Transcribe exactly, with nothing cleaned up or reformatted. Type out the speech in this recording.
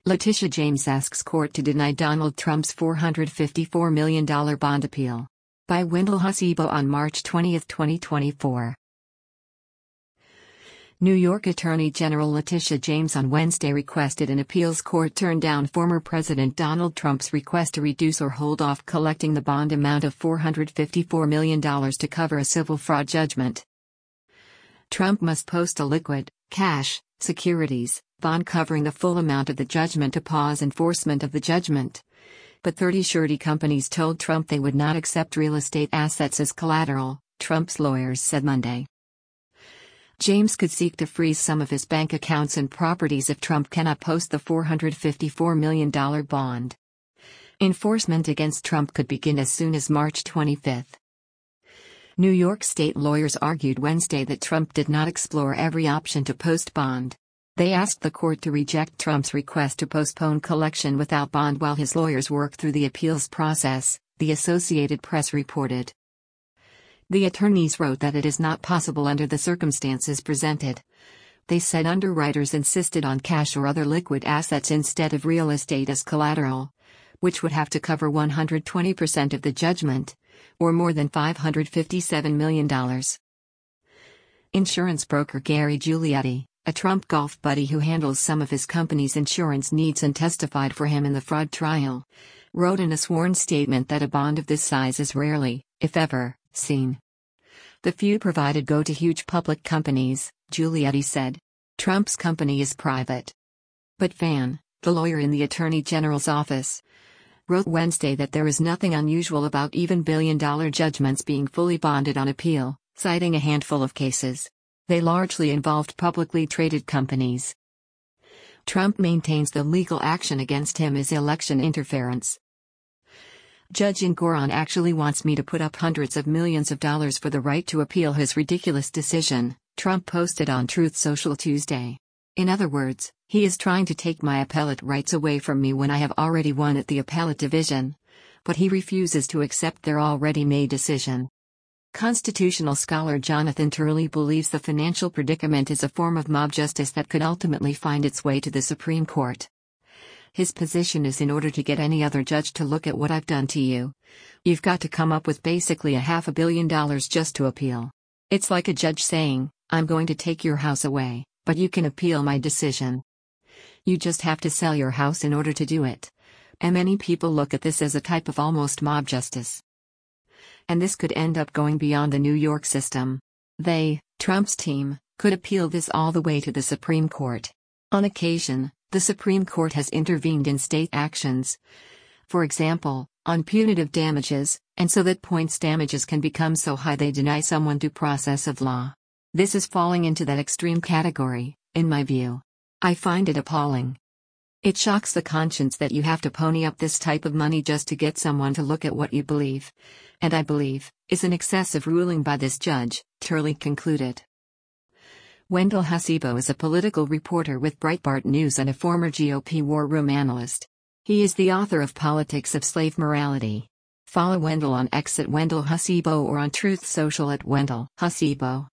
Letitia James asks court to deny Donald Trump's four hundred fifty-four million dollars bond appeal. By Wendell Hasibo on March twentieth, twenty twenty-four. New York Attorney General Letitia James on Wednesday requested an appeals court turn down former President Donald Trump's request to reduce or hold off collecting the bond amount of four hundred fifty-four million dollars to cover a civil fraud judgment. Trump must post a liquid, cash, securities, bond covering the full amount of the judgment to pause enforcement of the judgment. But thirty surety companies told Trump they would not accept real estate assets as collateral, Trump's lawyers said Monday. James could seek to freeze some of his bank accounts and properties if Trump cannot post the four hundred fifty-four million dollars bond. Enforcement against Trump could begin as soon as March twenty-fifth. New York State lawyers argued Wednesday that Trump did not explore every option to post bond. They asked the court to reject Trump's request to postpone collection without bond while his lawyers work through the appeals process, the Associated Press reported. The attorneys wrote that it is not possible under the circumstances presented. They said underwriters insisted on cash or other liquid assets instead of real estate as collateral, which would have to cover one hundred twenty percent of the judgment, or more than five hundred fifty-seven million dollars. Insurance broker Gary Giulietti, a Trump golf buddy who handles some of his company's insurance needs and testified for him in the fraud trial, wrote in a sworn statement that a bond of this size is rarely, if ever, seen. The few provided go to huge public companies, Giulietti said. Trump's company is private. But Fan, the lawyer in the Attorney General's office, wrote Wednesday that there is nothing unusual about even billion-dollar judgments being fully bonded on appeal, citing a handful of cases. They largely involved publicly traded companies. Trump maintains the legal action against him is election interference. Judge Engoron actually wants me to put up hundreds of millions of dollars for the right to appeal his ridiculous decision, Trump posted on Truth Social Tuesday. In other words, he is trying to take my appellate rights away from me when I have already won at the appellate division. But he refuses to accept their already made decision. Constitutional scholar Jonathan Turley believes the financial predicament is a form of mob justice that could ultimately find its way to the Supreme Court. His position is in order to get any other judge to look at what I've done to you, you've got to come up with basically a half a billion dollars just to appeal. It's like a judge saying, I'm going to take your house away, but you can appeal my decision. You just have to sell your house in order to do it. And many people look at this as a type of almost mob justice. And this could end up going beyond the New York system. They, Trump's team, could appeal this all the way to the Supreme Court. On occasion, the Supreme Court has intervened in state actions. For example, on punitive damages, and so that points damages can become so high they deny someone due process of law. This is falling into that extreme category, in my view. I find it appalling. It shocks the conscience that you have to pony up this type of money just to get someone to look at what you believe. And I believe, is an excessive ruling by this judge, Turley concluded. Wendell Hasibo is a political reporter with Breitbart News and a former G O P war room analyst. He is the author of Politics of Slave Morality. Follow Wendell on X at Wendell Hasibo or on Truth Social at Wendell Hasibo.